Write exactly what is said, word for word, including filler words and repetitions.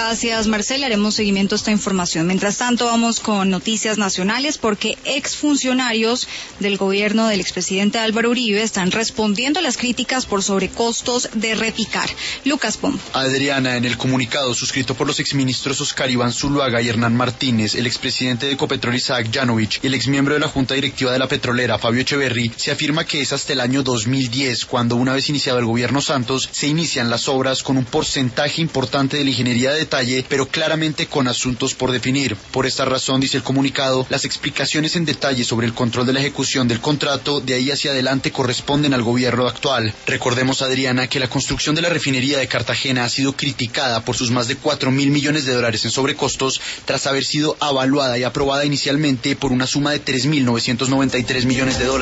Gracias, Marcela. Haremos seguimiento a esta información. Mientras tanto, vamos con noticias nacionales porque exfuncionarios del gobierno del expresidente Álvaro Uribe están respondiendo a las críticas por sobrecostos de Reficar. Lucas Pom. Adriana, en el comunicado suscrito por los exministros Oscar Iván Zuluaga y Hernán Martínez, el expresidente de Ecopetrol Isaac Yanovich y el exmiembro de la Junta Directiva de la Petrolera Fabio Echeverry, se afirma que es hasta el año dos mil diez cuando, una vez iniciado el gobierno Santos, se inician las obras con un porcentaje importante de la ingeniería de detalle, pero claramente con asuntos por definir. Por esta razón, dice el comunicado, las explicaciones en detalle sobre el control de la ejecución del contrato de ahí hacia adelante corresponden al gobierno actual. Recordemos, Adriana, que la construcción de la refinería de Cartagena ha sido criticada por sus más de cuatro mil millones de dólares en sobrecostos, tras haber sido avaluada y aprobada inicialmente por una suma de tres mil novecientos noventa y tres millones de dólares.